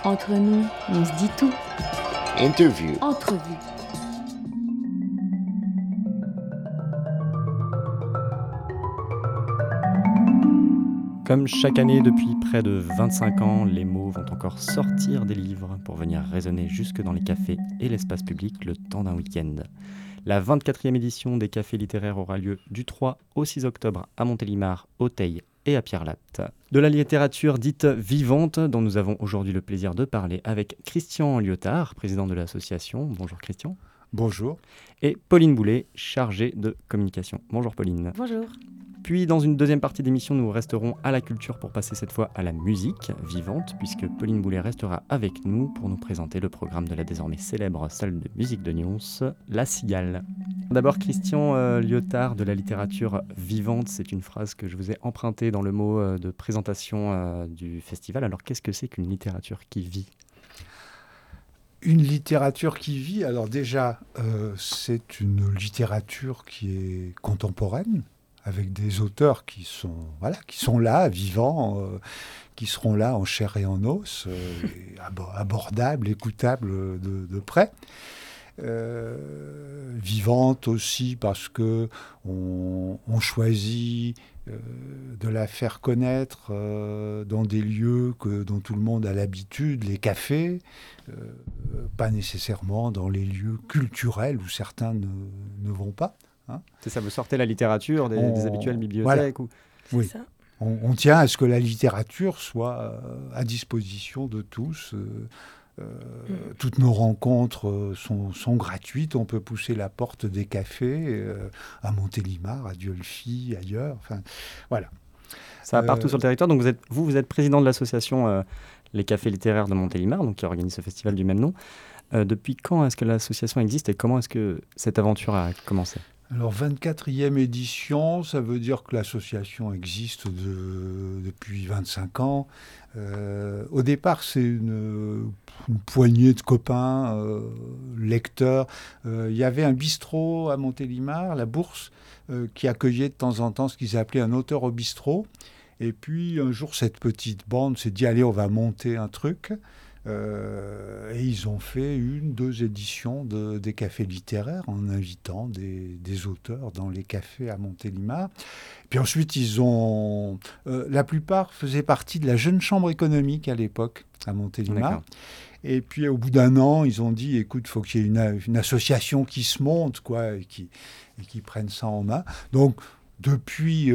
Entre nous, on se dit tout. Interview. Entrevue. Comme chaque année depuis près de 25 ans, les mots vont encore sortir des livres pour venir résonner jusque dans les cafés et l'espace public le temps d'un week-end. La 24e édition des cafés littéraires aura lieu du 3 au 6 octobre à Montélimar, au Teil et à Pierrelatte. De la littérature dite vivante, dont nous avons aujourd'hui le plaisir de parler avec Christian Lyotard, président de l'association. Bonjour Christian. Bonjour. Et Pauline Boulet, chargée de communication. Bonjour Pauline. Bonjour. Puis, dans une deuxième partie d'émission, nous resterons à la culture pour passer cette fois à la musique vivante, puisque Pauline Boulet restera avec nous pour nous présenter le programme de la désormais célèbre salle de musique de Nyons, La Cigale. D'abord, Christian Lyotard, de la littérature vivante, c'est une phrase que je vous ai empruntée dans le mot de présentation du festival. Alors, qu'est-ce que c'est qu'une littérature qui vit ? Une littérature qui vit, alors déjà, c'est une littérature qui est contemporaine, avec des auteurs qui sont là, vivants, qui seront là en chair et en os, abordables, écoutables de près. Vivante aussi parce que on choisit de la faire connaître dans des lieux dont tout le monde a l'habitude, les cafés, pas nécessairement dans les lieux culturels où certains ne vont pas. Hein. C'est ça, vous sortez la littérature des habituelles bibliothèques voilà. Oui. Ça. On tient à ce que la littérature soit à disposition de tous. Toutes nos rencontres sont gratuites. On peut pousser la porte des cafés à Montélimar, à Dieulefit, ailleurs. Enfin, voilà. Ça va partout sur le territoire. Donc vous êtes président de l'association Les Cafés littéraires de Montélimar, donc qui organise ce festival du même nom. Depuis quand est-ce que l'association existe et comment est-ce que cette aventure a commencé ? Alors, 24e édition, ça veut dire que l'association existe depuis 25 ans. Au départ, c'est une poignée de copains, lecteurs. Il y avait un bistrot à Montélimar, la Bourse, qui accueillait de temps en temps ce qu'ils appelaient un auteur au bistrot. Et puis, un jour, cette petite bande s'est dit, allez, on va monter un truc. Et ils ont fait 2 éditions des cafés littéraires en invitant des auteurs dans les cafés à Montélimar. Puis ensuite, la plupart faisaient partie de la jeune chambre économique à l'époque à Montélimar. D'accord. Et puis au bout d'un an, ils ont dit, écoute, il faut qu'il y ait une association qui se monte, quoi, et qui prenne ça en main. Donc, depuis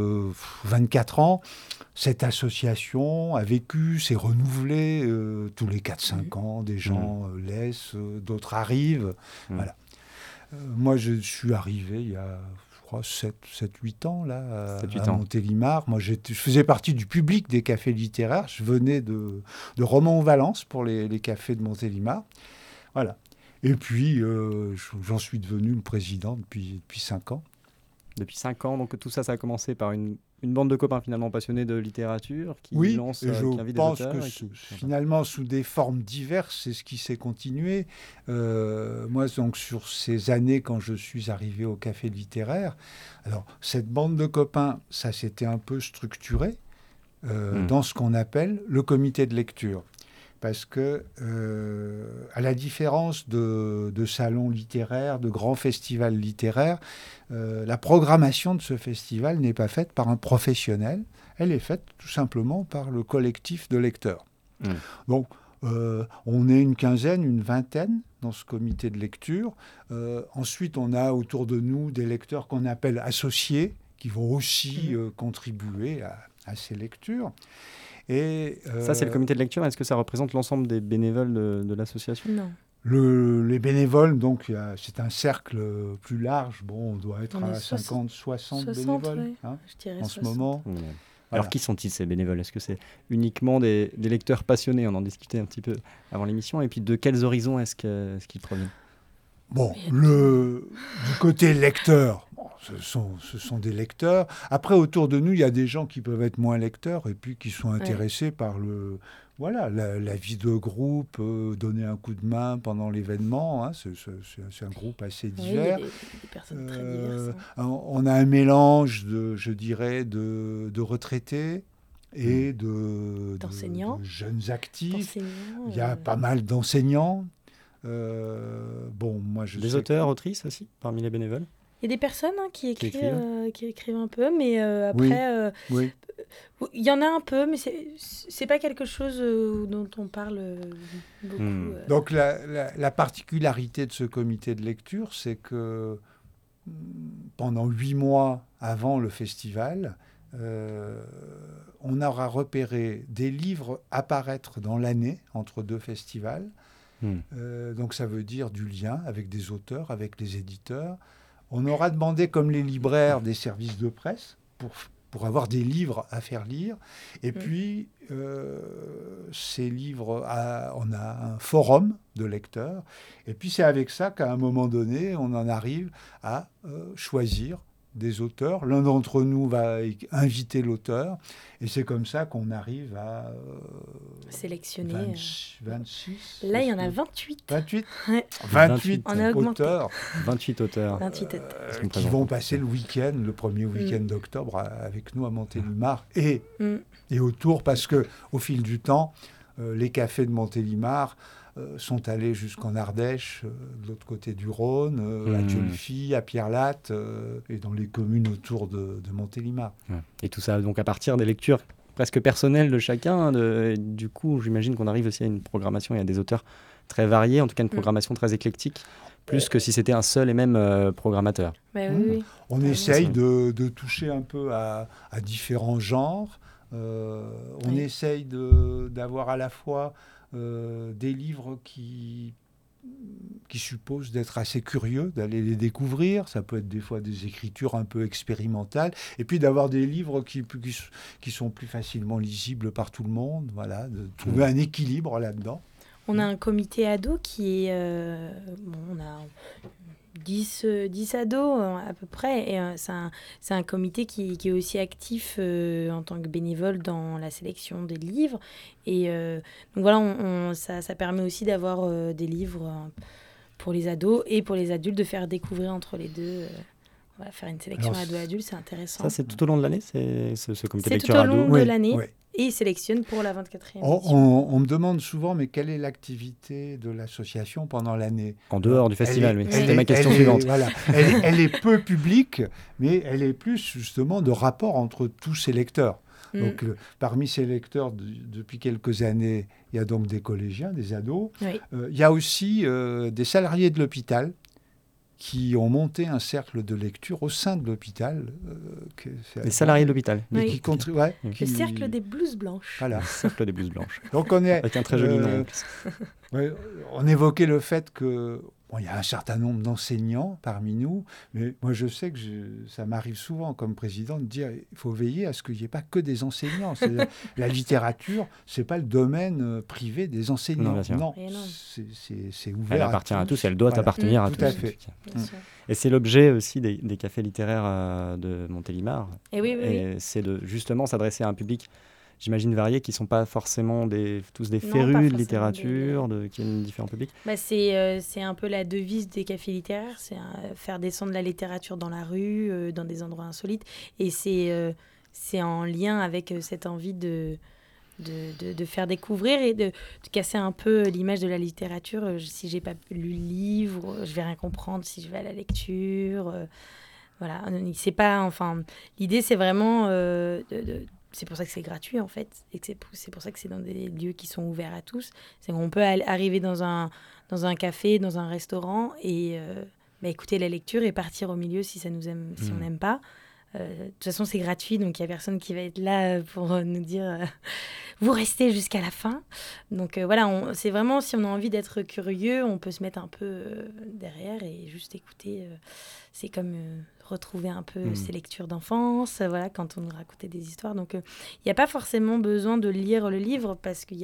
24 ans, cette association a vécu, s'est renouvelée tous les 4-5 ans. Des gens laissent, d'autres arrivent. Voilà. Moi, je suis arrivé il y a, je crois, 7-8 ans là, à Montélimar. Moi, je faisais partie du public des cafés littéraires. Je venais de Romans-Valence pour les cafés de Montélimar. Voilà. Et puis, j'en suis devenu le président depuis 5 ans. Depuis 5 ans, donc tout ça, ça a commencé par une bande de copains finalement passionnés de littérature qui lance, qui invite des auteurs. Finalement, sous des formes diverses, c'est ce qui s'est continué. Moi, donc, sur ces années, quand je suis arrivé au café littéraire, alors, cette bande de copains, ça s'était un peu structuré dans ce qu'on appelle le comité de lecture. Parce que, à la différence de salons littéraires, de grands festivals littéraires, la programmation de ce festival n'est pas faite par un professionnel, elle est faite tout simplement par le collectif de lecteurs. Donc, on est une quinzaine, une vingtaine dans ce comité de lecture. Ensuite, on a autour de nous des lecteurs qu'on appelle associés, qui vont aussi contribuer à ces lectures. Et, ça, c'est le comité de lecture. Est-ce que ça représente l'ensemble des bénévoles de l'association ? Non. Les bénévoles, donc, c'est un cercle plus large. Bon, on doit être à 50, 60 bénévoles oui. Je dirais en 60. ce moment. Voilà. Voilà. Alors, qui sont-ils ces bénévoles ? Est-ce que c'est uniquement des lecteurs passionnés ? On en discutait un petit peu avant l'émission. Et puis, de quels horizons est-ce qu'ils proviennent ? Bon, du côté lecteur, ce sont des lecteurs. Après, autour de nous, il y a des gens qui peuvent être moins lecteurs et puis qui sont intéressés par la vie de groupe, donner un coup de main pendant l'événement. Hein, c'est un groupe assez divers. Oui, il y a des personnes très diverses. On a un mélange de retraités, et D'enseignants. de jeunes actifs. Enseignants, Il y a pas mal d'enseignants. Moi, je Des sais auteurs, autrices aussi, parmi les bénévoles? Il y a des personnes qui écrivent, écrivent. qui écrivent un peu, mais Oui. après, Oui. il y en a un peu, mais c'est pas quelque chose dont on parle beaucoup. Donc la particularité de ce comité de lecture, c'est que pendant 8 mois avant le festival, on aura repéré des livres à paraître dans l'année entre 2 festivals. Donc ça veut dire du lien avec des auteurs, avec les éditeurs. On aura demandé, comme les libraires, des services de presse pour avoir des livres à faire lire. Et puis, ces livres, on a un forum de lecteurs. Et puis, c'est avec ça qu'à un moment donné, on en arrive à choisir des auteurs. L'un d'entre nous va inviter l'auteur. Et c'est comme ça qu'on arrive à sélectionner. 26. Là, il y en a 28. 28 Ouais. 28 On a augmenté. auteurs 28 auteurs. 28 auteurs. qui vont passer le week-end, le premier week-end d'octobre, avec nous à Montélimar et autour, parce qu'au fil du temps, les cafés de Montélimar sont allés jusqu'en Ardèche, de l'autre côté du Rhône, à Dieulefit, à Pierre-Latte, et dans les communes autour de Montélimar. Ouais. Et tout ça, donc à partir des lectures presque personnelles de chacun. Du coup, j'imagine qu'on arrive aussi à une programmation. Il y a des auteurs très variés, en tout cas une programmation très éclectique, plus que si c'était un seul et même programmateur. Oui. On essaye de toucher un peu à différents genres. On essaye d'avoir à la fois des livres qui supposent d'être assez curieux, d'aller les découvrir. Ça peut être des fois des écritures un peu expérimentales. Et puis d'avoir des livres qui sont plus facilement lisibles par tout le monde. Voilà, de trouver un équilibre là-dedans. On a un comité ado qui est... on a 10 ados à peu près. Et c'est un comité qui est aussi actif en tant que bénévole dans la sélection des livres. Et donc voilà, ça permet aussi d'avoir des livres pour les ados et pour les adultes, de faire découvrir entre les deux. Voilà, faire une sélection ado-adulte, c'est intéressant. Ça, c'est tout au long de l'année, ce comité de C'est lecture tout au ado? long de l'année. Oui. Et ils sélectionnent pour la 24e édition. On me demande souvent, mais quelle est l'activité de l'association pendant l'année? En dehors du festival, oui. C'était ma question elle suivante. Voilà. Elle est peu publique, mais elle est plus justement de rapport entre tous ces lecteurs. Donc, parmi ces lecteurs, depuis quelques années, il y a donc des collégiens, des ados. Oui. Il y a aussi des salariés de l'hôpital qui ont monté un cercle de lecture au sein de l'hôpital. Les salariés de l'hôpital. Oui. Qui contribuent. Le cercle des blouses blanches. Voilà. Le cercle des blouses blanches. Donc on est avec un très joli nom en plus. On évoquait le fait que il y a un certain nombre d'enseignants parmi nous, mais moi je sais que ça m'arrive souvent comme président de dire il faut veiller à ce qu'il n'y ait pas que des enseignants. La littérature, c'est pas le domaine privé des enseignants. Non, bien sûr. Non, Et non. c'est ouvert. Elle appartient à tous, elle doit Voilà. appartenir à Tout tous. à fait. Bien sûr. Et c'est l'objet aussi des cafés littéraires de Montélimar. Et oui. Et c'est de justement s'adresser à un public, j'imagine, varié, qui ne sont pas forcément tous des Non, pas férus de forcément littérature, qui aiment différents publics. C'est un peu la devise des cafés littéraires, c'est faire descendre la littérature dans la rue, dans des endroits insolites. Et c'est en lien avec cette envie de faire découvrir et de casser un peu l'image de la littérature. Si j'ai pas lu le livre, je vais rien comprendre si je vais à la lecture. Voilà, c'est pas, enfin, l'idée c'est vraiment c'est pour ça que c'est gratuit en fait, et que c'est pour ça que c'est dans des lieux qui sont ouverts à tous. C'est qu'on peut arriver dans un café, dans un restaurant et écouter la lecture et partir au milieu si ça nous aime, si on n'aime pas. De toute façon, c'est gratuit, donc il n'y a personne qui va être là pour nous dire vous restez jusqu'à la fin. Donc voilà, c'est vraiment, si on a envie d'être curieux, on peut se mettre un peu derrière et juste écouter. C'est comme retrouver un peu ses lectures d'enfance, voilà, quand on nous racontait des histoires. Donc il n'y a pas forcément besoin de lire le livre parce qu'il y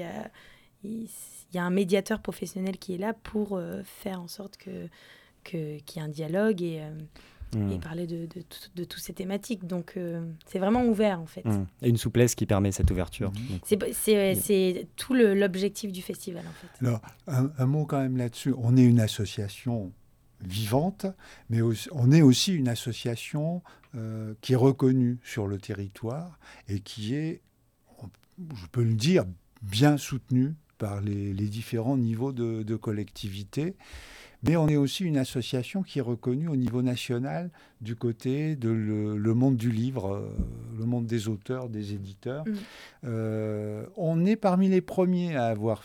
a un médiateur professionnel qui est là pour faire en sorte qu'il y ait un dialogue et parler de toutes ces thématiques. Donc, c'est vraiment ouvert, en fait. Et une souplesse qui permet cette ouverture. C'est tout l'objectif du festival, en fait. Alors, un mot quand même là-dessus. On est une association vivante, mais on est aussi une association qui est reconnue sur le territoire et qui est, je peux le dire, bien soutenu par les différents niveaux de collectivité. Mais on est aussi une association qui est reconnue au niveau national du côté de le monde du livre, le monde des auteurs, des éditeurs. On est parmi les premiers à avoir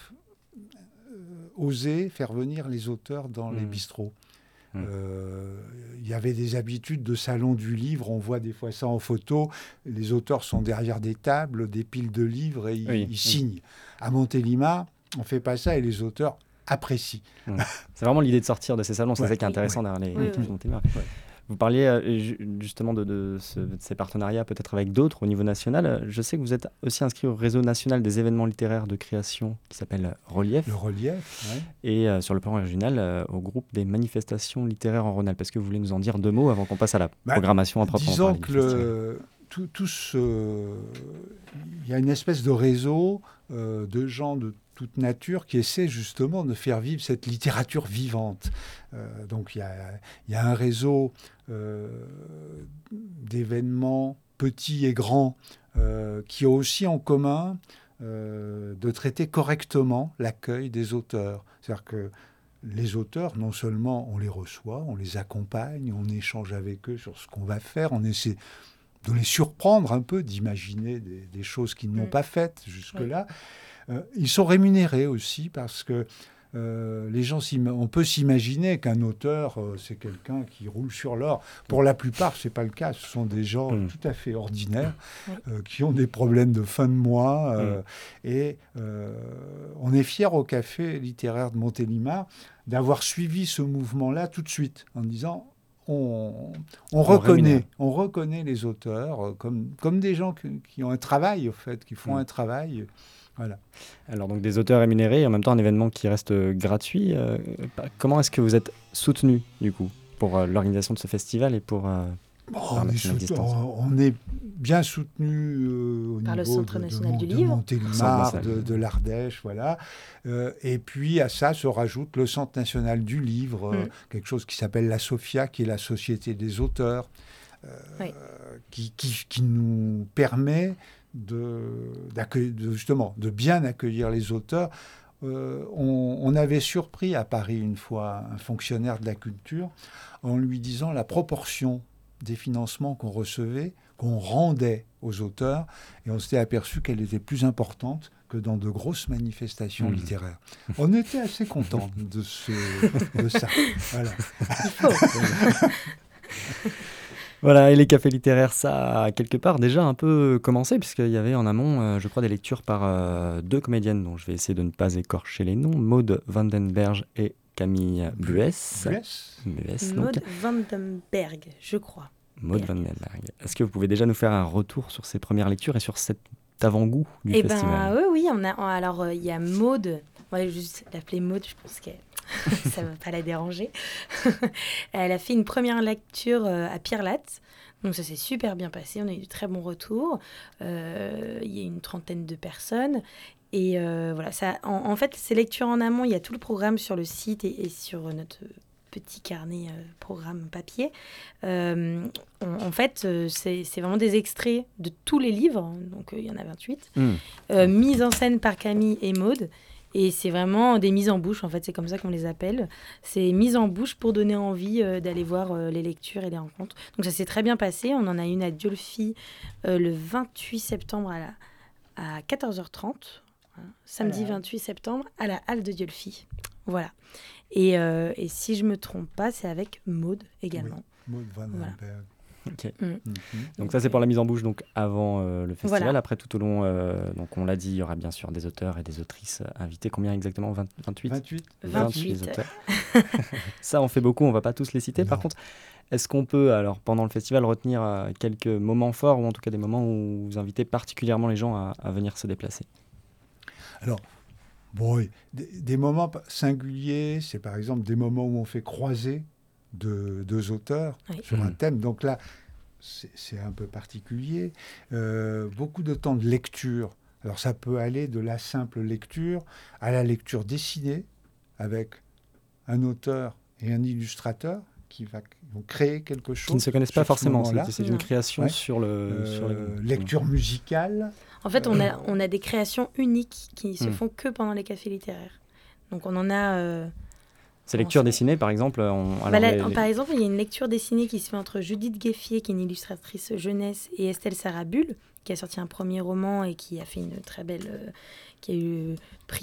osé faire venir les auteurs dans les bistrots. Il y avait des habitudes de salon du livre, on voit des fois ça en photo, les auteurs sont derrière des tables, des piles de livres et ils signent. À Montélimar, on ne fait pas ça et les auteurs apprécient. C'est vraiment l'idée de sortir de ces salons, c'est ça qui est intéressant derrière les Montélimar. Vous parliez justement de ces partenariats peut-être avec d'autres au niveau national. Je sais que vous êtes aussi inscrit au réseau national des événements littéraires de création qui s'appelle Relief. Le Relief, oui. Et sur le plan régional, au groupe des manifestations littéraires en Rhône-Alpes. Est-ce que vous voulez nous en dire 2 mots avant qu'on passe à la programmation à proprement parler? Disons il y a une espèce de réseau de gens de toute nature qui essaie justement de faire vivre cette littérature vivante. Donc il y a un réseau d'événements petits et grands qui ont aussi en commun de traiter correctement l'accueil des auteurs. C'est-à-dire que les auteurs, non seulement on les reçoit, on les accompagne, on échange avec eux sur ce qu'on va faire, on essaie de les surprendre un peu, d'imaginer des choses qu'ils n'ont pas faites jusque-là. Ils sont rémunérés aussi parce que les gens, on peut s'imaginer qu'un auteur, c'est quelqu'un qui roule sur l'or. Pour la plupart, ce n'est pas le cas. Ce sont des gens tout à fait ordinaires qui ont des problèmes de fin de mois. Et on est fiers au Café littéraire de Montélimar d'avoir suivi ce mouvement-là tout de suite en disant on reconnaît les auteurs comme des gens qui ont un travail, au fait, qui font un travail. Voilà. Alors, donc des auteurs rémunérés et en même temps un événement qui reste gratuit. Comment est-ce que vous êtes soutenu, du coup, pour l'organisation de ce festival et pour... on est bien soutenu au par niveau le Centre national du de livre, Montélimar, de l'Ardèche, voilà. Et puis à ça se rajoute le Centre national du livre, quelque chose qui s'appelle la SOFIA, qui est la Société des auteurs, qui nous permet justement de bien accueillir les auteurs. On avait surpris à Paris une fois un fonctionnaire de la culture en lui disant la proportion des financements qu'on recevait, qu'on rendait aux auteurs, et on s'était aperçu qu'elle était plus importante que dans de grosses manifestations littéraires. On était assez contents de ça. Voilà. Voilà, et les cafés littéraires, ça a quelque part déjà un peu commencé, puisqu'il y avait en amont, je crois, des lectures par 2 comédiennes, dont je vais essayer de ne pas écorcher les noms, Maud Vandenberg et Camille Buès. Maud Vandenberg, je crois. Maud Vandenberg. Est-ce que vous pouvez déjà nous faire un retour sur ces premières lectures et sur cet avant-goût du festival? Oui, alors il y a Maud, on va juste l'appeler Maud, je pense que ça ne va pas la déranger. Elle a fait une première lecture à Pierre-Latte, donc ça s'est super bien passé, on a eu de très bons retours. Il y a une 30aine de personnes. Et voilà, en fait, ces lectures en amont, il y a tout le programme sur le site et sur notre petit carnet programme papier. En fait, c'est vraiment des extraits de tous les livres, donc il y en a 28, mis en scène par Camille et Maud. Et c'est vraiment des mises en bouche, en fait, c'est comme ça qu'on les appelle. C'est mises en bouche pour donner envie d'aller voir les lectures et les rencontres. Donc ça s'est très bien passé. On en a une à Diolfi le 28 septembre à 14h30. Samedi 28 septembre à la halle de Diolfi. Voilà. Et si je ne me trompe pas, c'est avec Maud également. Oui, Maud Vandenberg. Voilà. Okay. Donc ça c'est pour la mise en bouche donc avant le festival. Voilà. Après tout au long, donc on l'a dit, il y aura bien sûr des auteurs et des autrices invités. Combien exactement? 28 auteurs. Ça on fait beaucoup, on va pas tous les citer. Non. Par contre, est-ce qu'on peut alors pendant le festival retenir quelques moments forts ou en tout cas des moments où vous invitez particulièrement les gens à venir se déplacer? Alors, des moments singuliers, c'est par exemple des moments où on fait croiser deux auteurs sur un thème. Donc là, c'est un peu particulier. Beaucoup de temps de lecture. Alors ça peut aller de la simple lecture à la lecture dessinée avec un auteur et un illustrateur qui vont créer quelque chose. Qui ne se connaissent pas forcément. C'est une création sur le... lecture musicale. En fait, on a des créations uniques qui se font que pendant les cafés littéraires. Donc on en a... Ces lectures dessinées, par exemple Par exemple, il y a une lecture dessinée qui se fait entre Judith Gueffier, qui est une illustratrice jeunesse, et Estelle Sarabul, qui a sorti un premier roman et qui a fait une très belle... qui a eu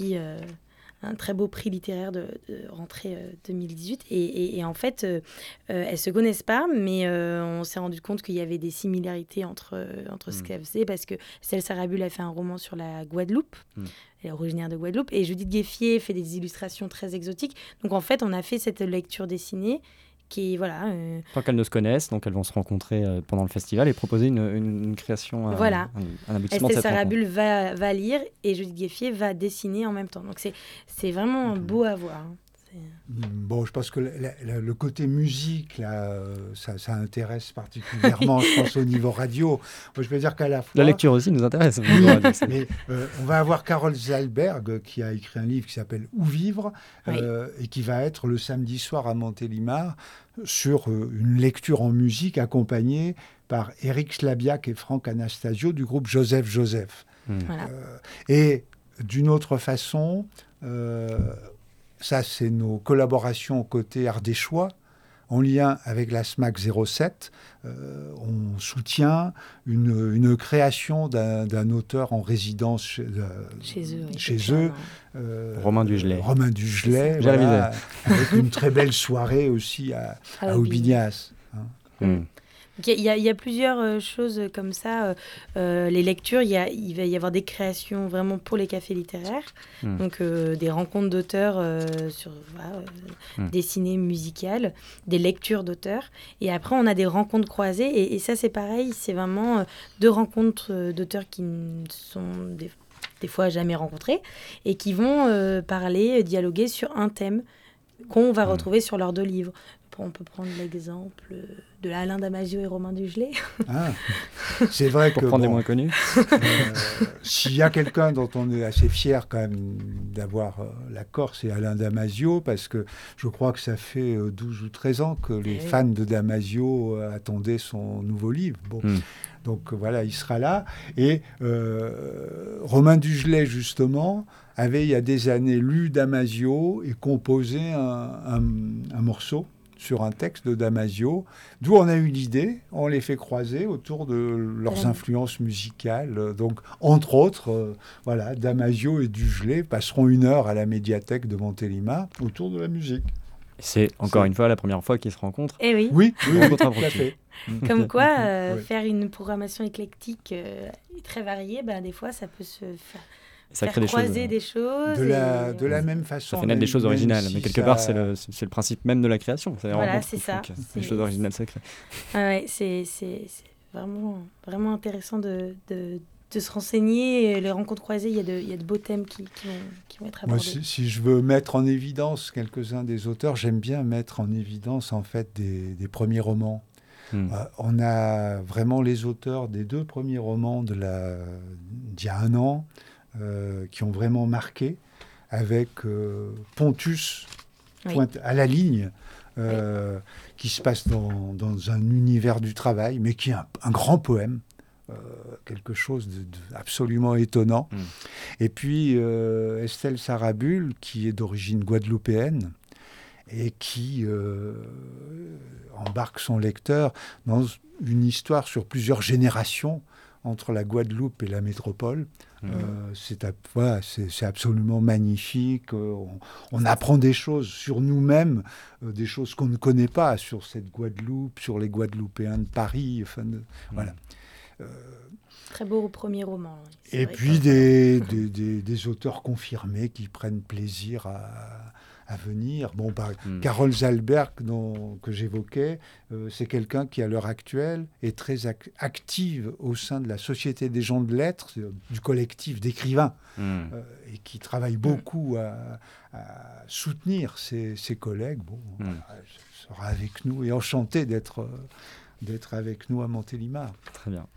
un très beau prix littéraire de rentrée 2018. Et en fait, elles ne se connaissent pas, mais on s'est rendu compte qu'il y avait des similarités entre ce qu'elles faisaient, parce que Estelle Sarabul a fait un roman sur la Guadeloupe. Elle est originaire de Guadeloupe. Et Judith Gueffier fait des illustrations très exotiques. Donc en fait, on a fait cette lecture dessinée qui, voilà... Tant qu'elles ne se connaissent, donc elles vont se rencontrer pendant le festival et proposer une création, voilà. un aboutissement de cette Estelle rencontre. Sarabul va lire et Judith Gueffier va dessiner en même temps. Donc c'est vraiment beau à voir. Bon, je pense que le côté musique, là, ça intéresse particulièrement, je pense, au niveau radio. Moi, je veux dire qu'à la fois... La lecture aussi nous intéresse. Mais on va avoir Carole Zalberg, qui a écrit un livre qui s'appelle « Où vivre et qui va être le samedi soir à Montélimar sur une lecture en musique accompagnée par Éric Slabiak et Franck Anastasio du groupe Joseph Joseph. Voilà. Et d'une autre façon... ça, c'est nos collaborations côté ardéchois, en lien avec la SMAC 07. On soutient une création d'un auteur en résidence chez eux. Romain Dugelet. Romain Dugelet, voilà, avec une très belle soirée aussi à Aubignas. Il y a plusieurs choses comme ça. Les lectures, il va y avoir des créations vraiment pour les cafés littéraires. Donc des rencontres d'auteurs sur dessinées, musicales, des lectures d'auteurs. Et après, on a des rencontres croisées. Et ça, c'est pareil. C'est vraiment 2 rencontres d'auteurs qui ne sont des fois jamais rencontrés et qui vont parler, dialoguer sur un thème qu'on va retrouver sur leurs 2 livres. On peut prendre l'exemple de Alain Damasio et Romain Dugelet. C'est vrai pour que... prendre des moins connus. S'il y a quelqu'un dont on est assez fier quand même d'avoir l'accord, c'est Alain Damasio, parce que je crois que ça fait 12 ou 13 ans que les fans de Damasio attendaient son nouveau livre. Bon. Donc voilà, il sera là. Et Romain Dugelet, justement, avait il y a des années lu Damasio et composé un morceau sur un texte de Damasio, d'où on a eu l'idée, on les fait croiser autour de leurs influences musicales. Donc, entre autres, voilà, Damasio et Dugelet passeront 1 heure à la médiathèque de Montélimar autour de la musique. C'est encore une fois la première fois qu'ils se rencontrent. Eh oui. Oui, tout à fait. Comme quoi, faire une programmation éclectique très variée, des fois, ça peut se faire croiser des choses. De la même façon. Ça fait naître des choses originales, mais quelque part, c'est le principe même de la création. Voilà, c'est ça. Des choses originales sacrées. C'est vraiment, vraiment intéressant de se renseigner. Les rencontres croisées, il y a de beaux thèmes qui vont être abordés. Moi, si je veux mettre en évidence quelques-uns des auteurs, j'aime bien mettre en évidence en fait des premiers romans. On a vraiment les auteurs des 2 premiers romans d'il y a 1 an qui ont vraiment marqué, avec Pontus à la ligne, qui se passe dans un univers du travail, mais qui est un grand poème, quelque chose d'absolument étonnant. Et puis Estelle Sarabul, qui est d'origine guadeloupéenne, et qui embarque son lecteur dans une histoire sur plusieurs générations entre la Guadeloupe et la métropole. C'est absolument magnifique. On apprend des choses sur nous-mêmes, des choses qu'on ne connaît pas sur cette Guadeloupe, sur les Guadeloupéens de Paris. Voilà. Très beau premier roman. Et puis des auteurs confirmés qui prennent plaisir à venir. Bon, Carole Zalberg, que j'évoquais, c'est quelqu'un qui, à l'heure actuelle, est très active au sein de la Société des gens de lettres, du collectif d'écrivains, et qui travaille beaucoup à soutenir ses collègues. Bon, elle sera avec nous et enchantée d'être avec nous à Montélimar. Très bien.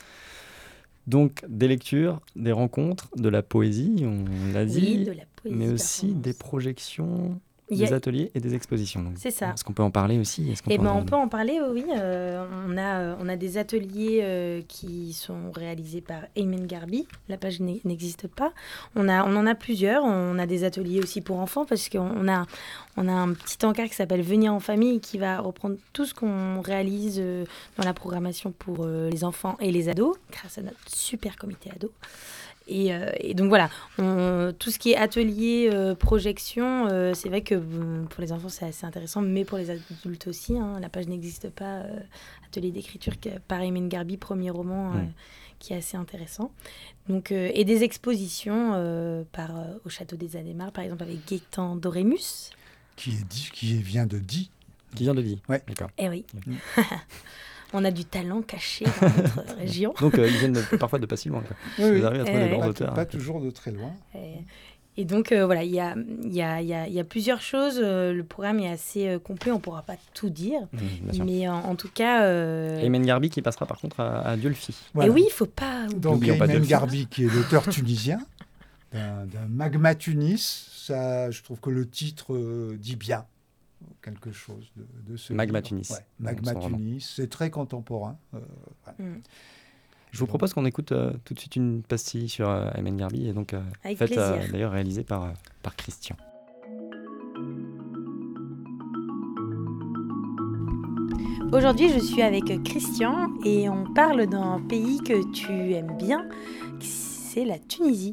Donc, des lectures, des rencontres, de la poésie, on l'a dit, de la poésie, mais aussi des projections des ateliers et des expositions. Donc, c'est ça. Est-ce qu'on peut en parler aussi? On peut en parler, oui. On a des ateliers qui sont réalisés par Aymen Garbi. La page n'existe pas. On en a plusieurs. On a des ateliers aussi pour enfants parce qu'on a un petit encart qui s'appelle Venir en famille qui va reprendre tout ce qu'on réalise dans la programmation pour les enfants et les ados grâce à notre super comité ado. Et donc voilà, tout ce qui est atelier, projection, c'est vrai que pour les enfants c'est assez intéressant, mais pour les adultes aussi. La page n'existe pas. Atelier d'écriture par Aymen Garbi, premier roman qui est assez intéressant. Donc, et des expositions au Château des Adhémar, par exemple avec Gaëtan Dorémus. Qui vient de Die. Qui vient de Die, ouais. D'accord. Eh oui. On a du talent caché dans notre région. Donc, ils viennent parfois de pas si loin. Oui, ils arrivent à trouver des grands auteurs. Pas toujours de très loin. Et donc, voilà, il y a plusieurs choses. Le programme est assez complet. On ne pourra pas tout dire. Mais en tout cas... Aymen Garbi qui passera par contre à Diolfi. Voilà. Et oui, il ne faut pas... Donc, Aymen Garbi, qui est l'auteur tunisien d'un Magma Tunis. Ça, je trouve que le titre dit bien quelque chose de ce Magma livre. Tunis. Ouais, Magma Tunis, c'est très contemporain. Je vous propose qu'on écoute tout de suite une pastille sur Aymen Garbi, et donc faite d'ailleurs réalisée par Christian. Aujourd'hui, je suis avec Christian et on parle d'un pays que tu aimes bien, c'est la Tunisie.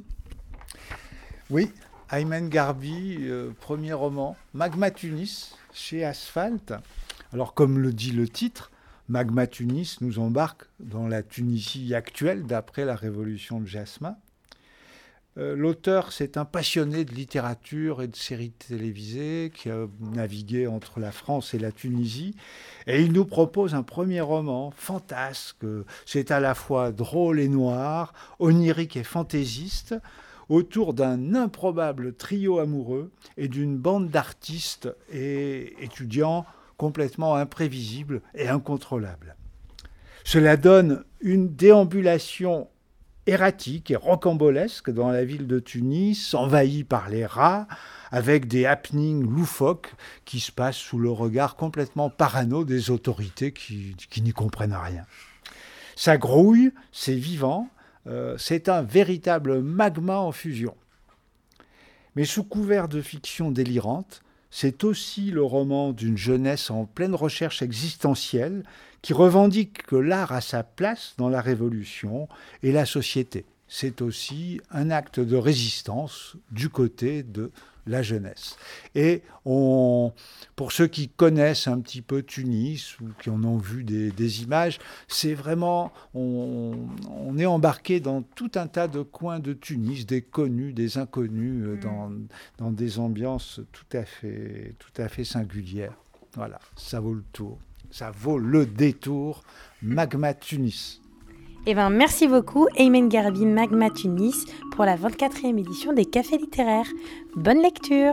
Oui, Aymen Garbi, premier roman, Magma Tunis, chez Asphalt. Alors, comme le dit le titre, Magma Tunis nous embarque dans la Tunisie actuelle, d'après la révolution de Jasmin. L'auteur, c'est un passionné de littérature et de séries télévisées qui a navigué entre la France et la Tunisie. Et il nous propose un premier roman fantasque. C'est à la fois drôle et noir, onirique et fantaisiste, autour d'un improbable trio amoureux et d'une bande d'artistes et étudiants complètement imprévisibles et incontrôlables. Cela donne une déambulation erratique et rocambolesque dans la ville de Tunis, envahie par les rats, avec des happenings loufoques qui se passent sous le regard complètement parano des autorités qui n'y comprennent rien. Ça grouille, c'est vivant, c'est un véritable magma en fusion. Mais sous couvert de fiction délirante, c'est aussi le roman d'une jeunesse en pleine recherche existentielle qui revendique que l'art a sa place dans la révolution et la société. C'est aussi un acte de résistance du côté de la jeunesse. Et pour ceux qui connaissent un petit peu Tunis ou qui en ont vu des images, c'est vraiment, on est embarqué dans tout un tas de coins de Tunis, des connus, des inconnus, dans des ambiances tout à fait singulières. Voilà, ça vaut le tour. Ça vaut le détour. Magma Tunis. Eh bien, merci beaucoup, Aymen Garbi, Magma Tunis, pour la 24e édition des Cafés littéraires. Bonne lecture!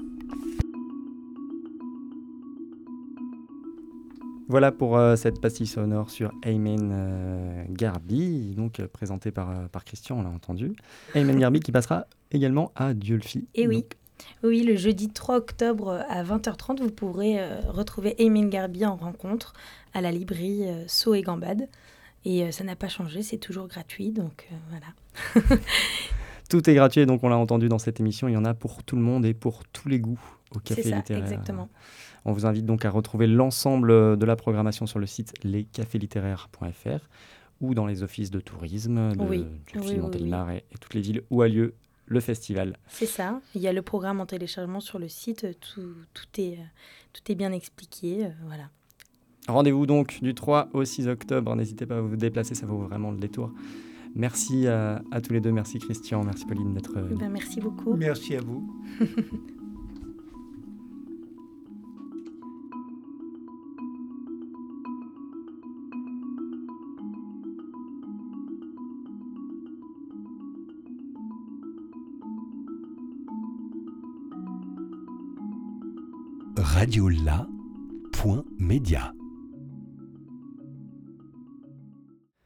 Voilà pour cette pastille sonore sur Aymen Garbi, donc présentée par Christian, on l'a entendu. Aymen Garbi qui passera également à Diolfi. Et oui. Oui, le jeudi 3 octobre à 20h30, vous pourrez retrouver Aymen Garbi en rencontre à la librairie Sceaux et Gambade. Et ça n'a pas changé, c'est toujours gratuit, donc voilà. Tout est gratuit, donc on l'a entendu dans cette émission, il y en a pour tout le monde et pour tous les goûts au Café littéraire. C'est ça, exactement. On vous invite donc à retrouver l'ensemble de la programmation sur le site lescafélittéraires.fr ou dans les offices de tourisme de Montélimar et toutes les villes où a lieu le festival. C'est ça, il y a le programme en téléchargement sur le site, tout est bien expliqué, voilà. Rendez-vous donc du 3 au 6 octobre. N'hésitez pas à vous déplacer, ça vaut vraiment le détour. Merci à tous les deux. Merci Christian, merci Pauline d'être venus. Merci beaucoup. Merci à vous. radiola.media